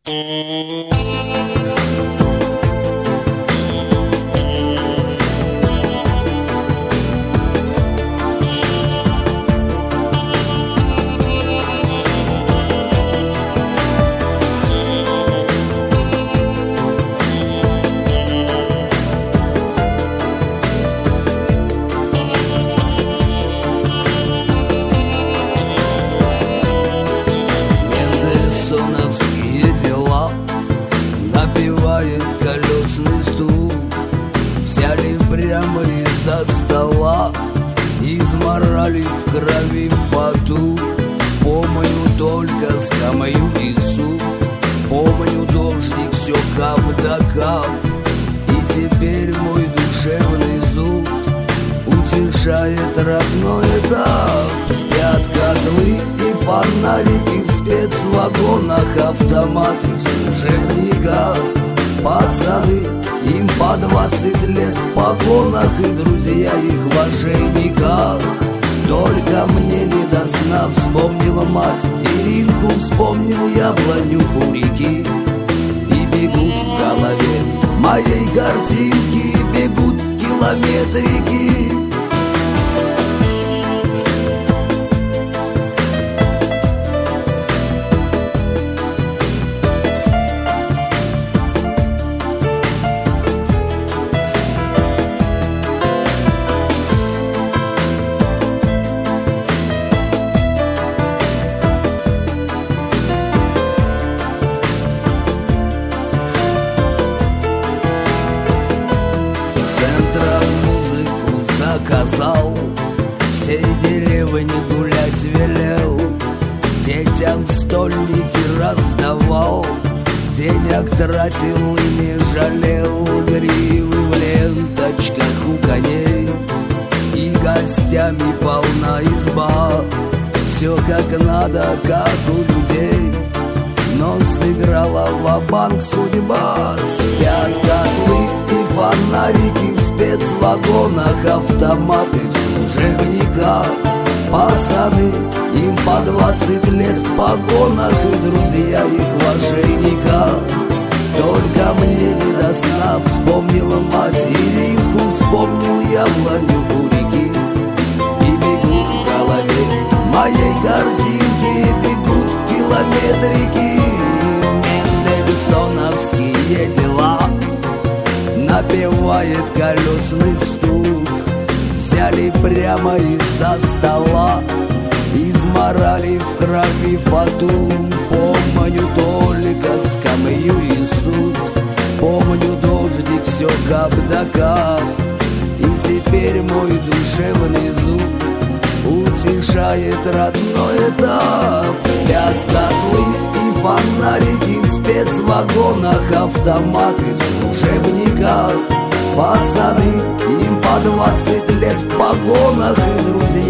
Напевает колесный стук. Взяли прямо из-за стола, изморали в крови фату. Помню только скамью и суд, помню дождик, все кап да кап. И теперь мой душевный зуд утешает родной этап. Спят котлы и фонарики в спецвагонах, автоматы в служебниках. Пацаны, им по 20 лет в погонах, и друзья их в ошейниках. Только мне не до сна вспомнила мать, Иринку вспомнил яблоню у реки. И бегут в голове моей картинки, бегут километрики. Заказал, всей деревне гулять велел, детям стольники раздавал, денег тратил и не жалел. Гривы в ленточках у коней, и гостями полна изба. Все как надо, как у людей, но сыграла ва-банк судьба. Спят котлы и фонарики в спецвагонах, автоматы в служебниках. Пацаны, им по 20 лет в погонах, и друзья их в ошейниках. Только мне не до сна вспомнила мать, Иринку вспомнил яблоню у реки. И бегут в голове моей картинки, бегут километрики. Мендельсоновские дела, напевает колесный стук. Взяли прямо из-за стола, изморали в крови фату. Помню только скамью и суд, помню дождик, все кап да кап. И теперь мой душевный зуд утешает родной этап. Спят котлы и фонарики в спецвагонах, автоматы в служебниках. Пацаны, им по 20 лет в погонах, и друзья